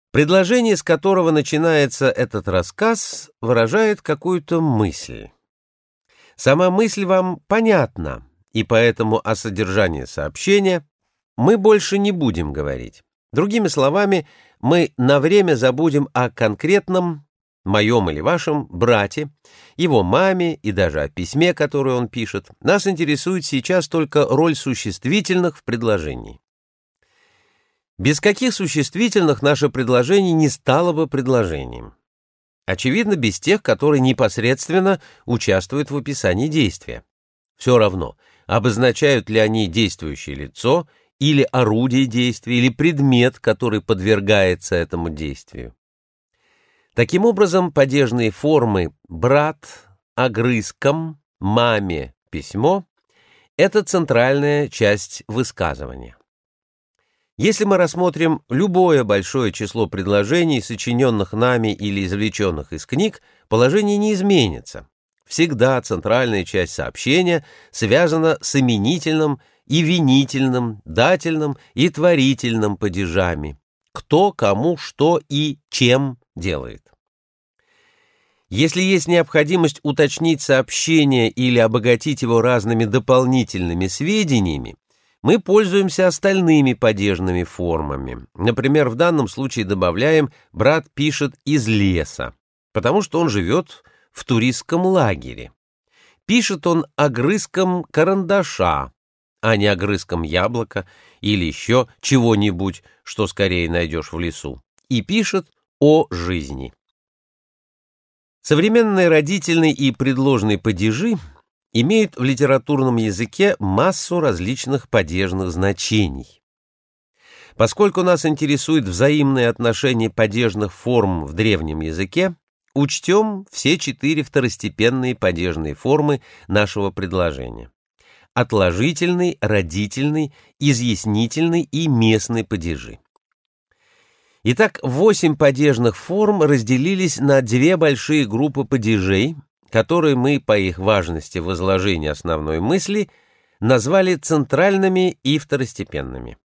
Предложение, с которого начинается этот рассказ, выражает какую-то мысль. Сама мысль вам понятна, и поэтому о содержании сообщения мы больше не будем говорить. Другими словами, мы на время забудем о конкретном, моем или вашем, брате, его маме и даже о письме, которое он пишет. Нас интересует сейчас только роль существительных в предложении. Без каких существительных наше предложение не стало бы предложением? Очевидно, без тех, которые непосредственно участвуют в описании действия. Все равно, обозначают ли они действующее лицо, или орудие действия, или предмет, который подвергается этому действию. Таким образом, падежные формы «брат», «огрызком», «маме», «письмо» — это центральная часть высказывания. Если мы рассмотрим любое большое число предложений, сочиненных нами или извлеченных из книг, положение не изменится. Всегда центральная часть сообщения связана с именительным и винительным, дательным и творительным падежами. Кто, кому, что и чем делает. Если есть необходимость уточнить сообщение или обогатить его разными дополнительными сведениями, мы пользуемся остальными падежными формами. Например, в данном случае добавляем «брат пишет из леса», потому что он живет в туристском лагере. Пишет он огрызком карандаша, а не огрызком яблока или еще чего-нибудь, что скорее найдешь в лесу. И пишет о жизни. Современные родительные и предложные падежи имеют в литературном языке массу различных падежных значений. Поскольку нас интересует взаимное отношение падежных форм в древнем языке, учтем все 4 второстепенные падежные формы нашего предложения: отложительный, родительный, изъяснительный и местный падежи. Итак, 8 падежных форм разделились на 2 большие группы падежей, которые мы по их важности в изложении основной мысли назвали центральными и второстепенными.